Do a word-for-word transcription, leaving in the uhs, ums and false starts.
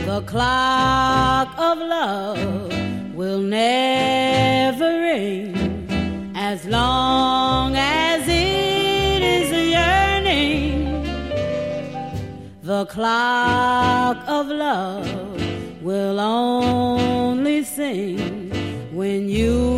The clock of love will never ring as long as it is yearning. The clock of love will only sing when you